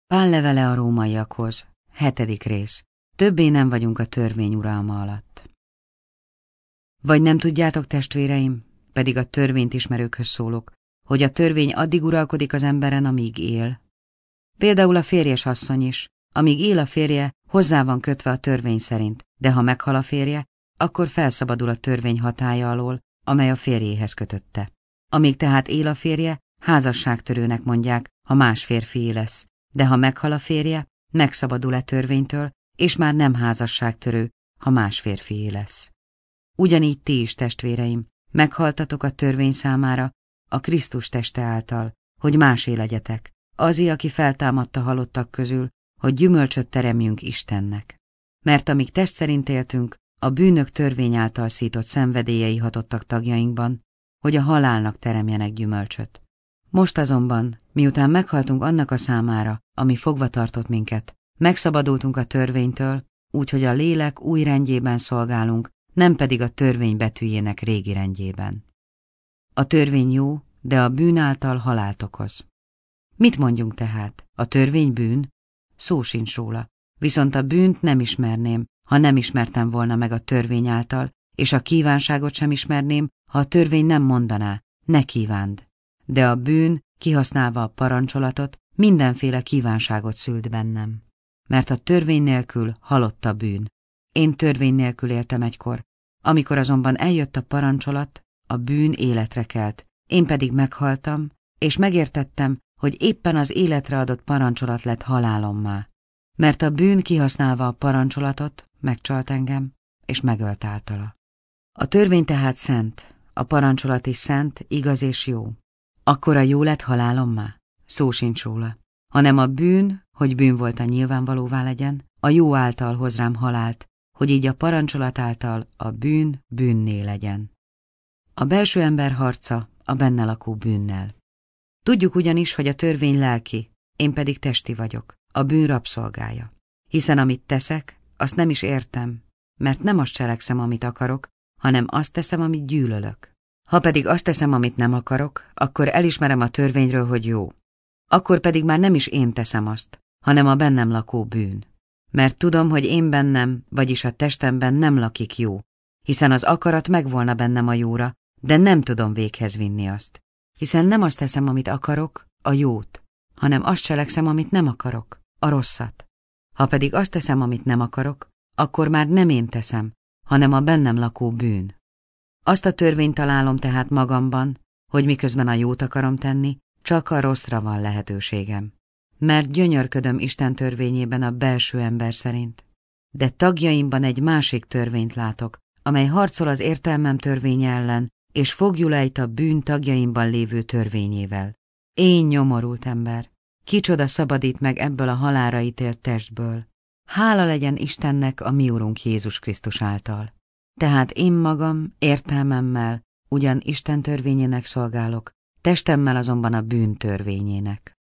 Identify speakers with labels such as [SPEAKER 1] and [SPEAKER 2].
[SPEAKER 1] Pál levele a rómaiakhoz, 7. rész. Többé nem vagyunk a törvény uralma alatt. Vagy nem tudjátok, testvéreim, pedig a törvényt ismerőkhöz szólok, hogy a törvény addig uralkodik az emberen, amíg él. Például a férjes asszony is, amíg él a férje, hozzá van kötve a törvény szerint, de ha meghal a férje, akkor felszabadul a törvény hatálya alól, amely a férjéhez kötötte. Amíg tehát él a férje, házasságtörőnek mondják, ha más férfié lesz, de ha meghal a férje, megszabadul-e törvénytől, és már nem házasságtörő, ha más férfié lesz. Ugyanígy ti is, testvéreim, meghaltatok a törvény számára, a Krisztus teste által, hogy másé legyetek, azé, aki feltámadta halottak közül, hogy gyümölcsöt teremjünk Istennek. Mert amíg test szerint éltünk, a bűnök törvény által szított szenvedélyei hatottak tagjainkban, hogy a halálnak teremjenek gyümölcsöt. Most azonban, miután meghaltunk annak a számára, ami fogva tartott minket, megszabadultunk a törvénytől, úgyhogy a lélek új rendjében szolgálunk, nem pedig a törvény betűjének régi rendjében. A törvény jó, de a bűn által halált okoz. Mit mondjunk tehát? A törvény bűn? Szó sincs róla. Viszont a bűnt nem ismerném, ha nem ismertem volna meg a törvény által, és a kívánságot sem ismerném, ha a törvény nem mondaná, ne kívánd. De a bűn, kihasználva a parancsolatot, mindenféle kívánságot szült bennem. Mert a törvény nélkül halott a bűn. Én törvény nélkül éltem egykor, amikor azonban eljött a parancsolat, a bűn életre kelt, én pedig meghaltam, és megértettem, hogy éppen az életre adott parancsolat lett halálommá. Mert a bűn kihasználva a parancsolatot megcsalt engem, és megölt általa. A törvény tehát szent, a parancsolat is szent, igaz és jó. Akkor a jó lett halálommá? Szó sincs róla. Hanem a bűn, hogy bűn volt a nyilvánvalóvá legyen, a jó által hoz rám halált, hogy így a parancsolat által a bűn bűnné legyen. A belső ember harca a benne lakó bűnnel. Tudjuk ugyanis, hogy a törvény lelki, én pedig testi vagyok, a bűn rabszolgája. Hiszen amit teszek, azt nem is értem, mert nem azt cselekszem, amit akarok, hanem azt teszem, amit gyűlölök. Ha pedig azt teszem, amit nem akarok, akkor elismerem a törvényről, hogy jó. Akkor pedig már nem is én teszem azt, hanem a bennem lakó bűn. Mert tudom, hogy én bennem, vagyis a testemben nem lakik jó, hiszen az akarat megvolna bennem a jóra, de nem tudom véghez vinni azt. Hiszen nem azt teszem, amit akarok, a jót, hanem azt cselekszem, amit nem akarok, a rosszat. Ha pedig azt teszem, amit nem akarok, akkor már nem én teszem, hanem a bennem lakó bűn. Azt a törvényt találom tehát magamban, hogy miközben a jót akarom tenni, csak a rosszra van lehetőségem. Mert gyönyörködöm Isten törvényében a belső ember szerint. De tagjaimban egy másik törvényt látok, amely harcol az értelmem törvénye ellen, és fogjul ejt a bűn tagjaimban lévő törvényével. Én nyomorult ember, kicsoda szabadít meg ebből a halálra ítélt testből. Hála legyen Istennek a mi Urunk Jézus Krisztus által. Tehát én magam értelmemmel ugyan Isten törvényének szolgálok, testemmel azonban a bűn törvényének.